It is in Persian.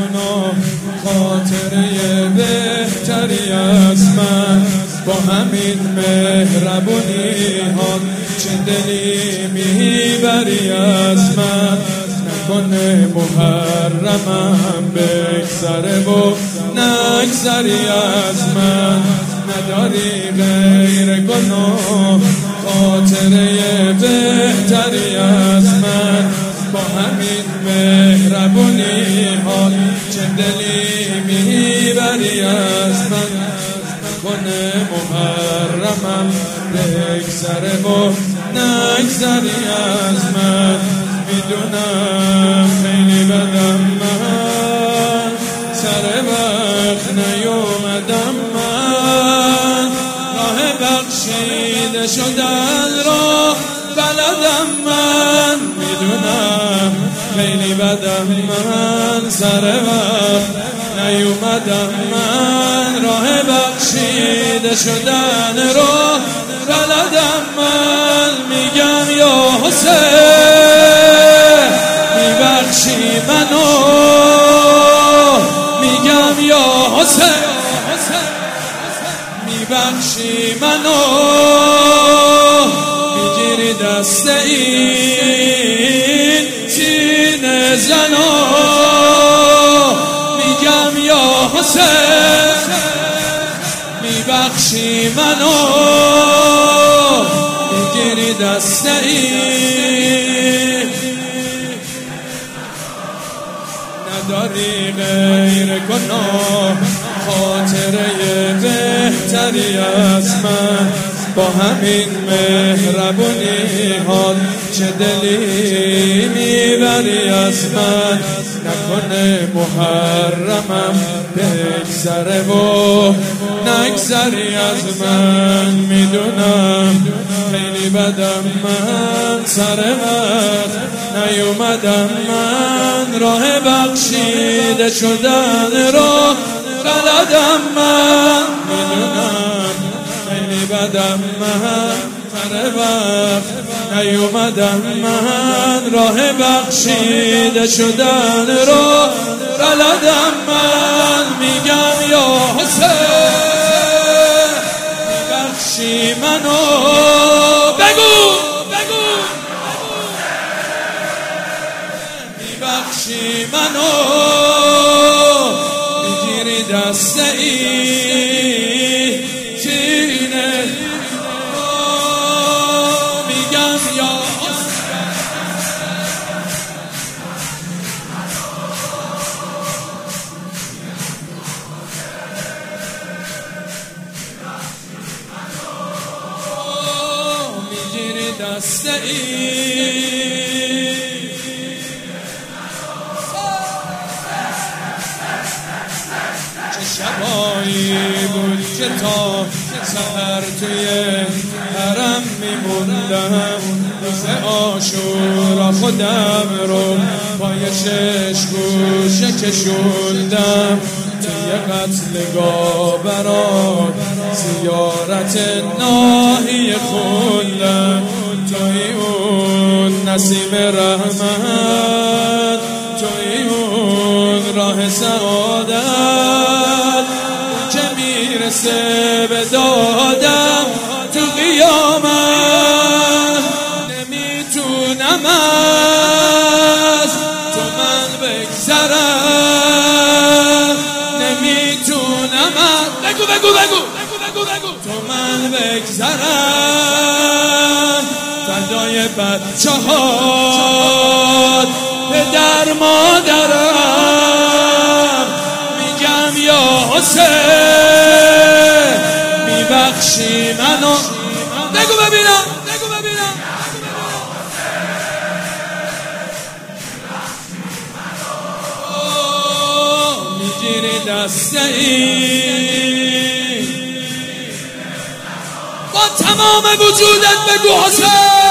میدونم خاطره بهتری از من با همین مهربونی ها چه دلی میبری از من نکنه محرمم بگذره و نگذری از من نداری غیر گناه خاطره بهتری از من با همین مهربونی ها چه دلی میبری از من نکنه محرمم بگذره و نگذری از من میدونم خیلی بدم من سر وقت نیومدم من راه بخشیده شدن را بلدم من میدونم خیلی بدم من سر وقت نیومدم من راه بخشیده شدن را بلدم من میگم یا حسین میبخشی منو میگم یا حسین میبخشی منو میگیری دست این سینه زنو میگم یا حسین میبخشی منو میگیری دست این نداری غیر گناه خاطره بهتری از من با همین مهربونی ها چه دلی میبری از من نکنه محرمم بگذره و نگذری از من میدونم خیلی بدم من سر وقت نیومدم من راه بخشیده شدن را بلدم من میدونم خیلی بدم من سر وقت نیومدم من راه بخشیده شدن را بلدم من میگم یا حسین میبخشی منو بگو میبخشی منو میگیری دست این سینه میگم یا میگیری دست این شبایی بود که تا سحر توی حرم میموندم روز عاشورا خودم رو پای شش گوشه کشوندم توی قتلگاه برات زیارت ناحیه خوندم توی اون نسیم رحمت توی اون راه سعادت میرسه به دادم تو قیامت نمیتونم از تو من بگذرم نمیتونم از بگو تو من بگذرم فدای بچه هات پدر مادرم میگم یا حسین میبخشی منو بگو ببینم میگیری دست این با تمام وجودت بگو حسین